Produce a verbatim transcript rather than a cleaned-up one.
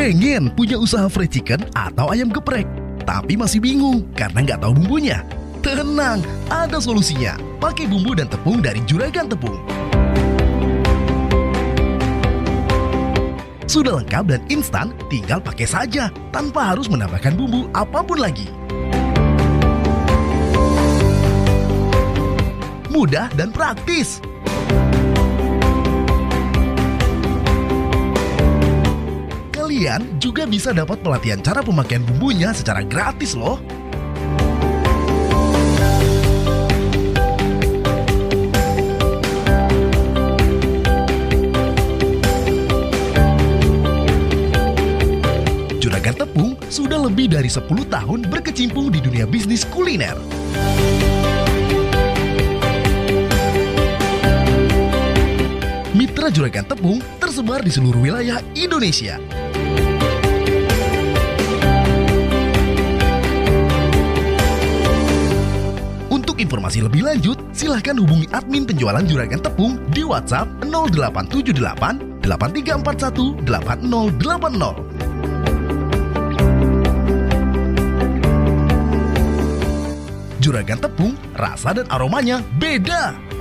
Pengen punya usaha fried chicken atau ayam geprek, tapi masih bingung karena nggak tahu bumbunya? Tenang, ada solusinya. Pakai bumbu dan tepung dari Juragan Tepung. Sudah lengkap dan instan, tinggal pakai saja tanpa harus menambahkan bumbu apapun lagi. Mudah dan praktis. Kalian juga bisa dapat pelatihan cara pemakaian bumbunya secara gratis loh. Juragan Tepung sudah lebih dari sepuluh tahun berkecimpung di dunia bisnis kuliner. Mitra Juragan Tepung tersebar di seluruh wilayah Indonesia. Untuk informasi lebih lanjut, silahkan hubungi admin penjualan Juragan Tepung di WhatsApp nol delapan tujuh delapan delapan tiga empat satu delapan nol delapan nol. Juragan Tepung, rasa dan aromanya beda.